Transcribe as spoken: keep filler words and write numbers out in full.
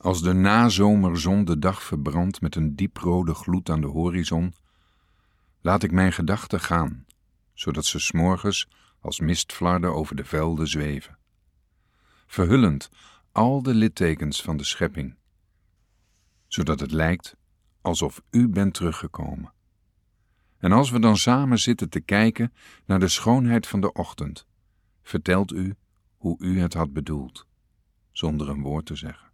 Als de nazomerzon de dag verbrandt met een dieprode gloed aan de horizon, laat ik mijn gedachten gaan, zodat ze 's morgens als mistvlarden over de velden zweven, verhullend al de littekens van de schepping, zodat het lijkt alsof u bent teruggekomen. En als we dan samen zitten te kijken naar de schoonheid van de ochtend, vertelt u hoe u het had bedoeld, zonder een woord te zeggen.